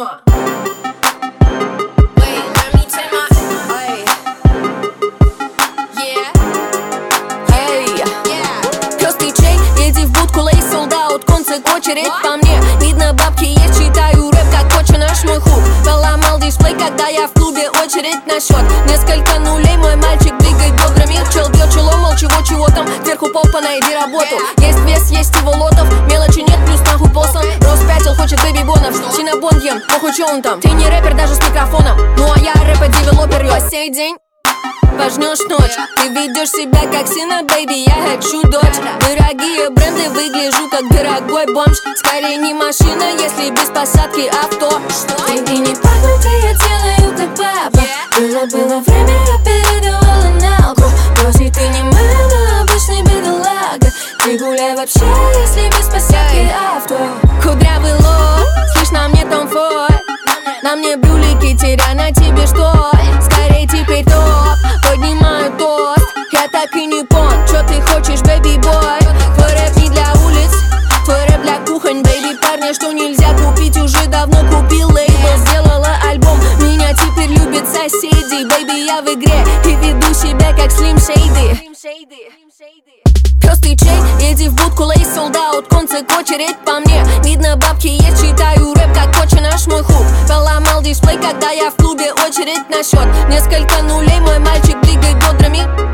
Пёстый чей, иди в будку, лей солдаут, концерт, очередь по мне. Видно, бабки есть, читаю рэп, как отче наш мой хук. Поломал дисплей, когда я в клубе, очередь на счет. Несколько нулей, мой мальчик двигает бодрыми. Чел бьет челом, мол, чего там, сверху попа, найди работу. Есть вес, есть его лотов, мелочи нет, плюс нахуй полсон. Распятил, хочет бэби-бонов, Синабон ем, похуй чё он там. Ты не рэпер даже с микрофоном, ну а я рэпер-девелопер, по сей день. Пожнешь ночь, ты ведешь себя как сына, бэйби, я хочу дочь. Дорогие бренды, выгляжу как дорогой бомж. Скорее не машина, если без посадки авто. Деньги не пахнут, я делаю как папа. Было время, я передавала на алку. Бросить ты не мыла, обычный бедолага. Ты гуляй вообще, если без посадки авто. Кудрявый лоб, слышь, на мне Том Форд. На мне брюлики, теря на тебе что? Скорей теперь топ, поднимаю тост. Я так и не понял, что ты хочешь, бэби-бой. Твой рэп не для улиц, твой рэп для кухонь, бэйби. Парня, что нельзя купить, уже давно купил лейбл. Сделала альбом, меня теперь любят соседи. Бэйби, я в игре и веду себя как Slim Shady. Пёстый чей, иди в будку, лей солдаут, концерт, очередь по мне. Видно, бабки есть, читаю рэп, как отче наш мой хук. Поломал дисплей, когда я в клубе, очередь на счет. Несколько нулей, мой мальчик двигает бодрыми.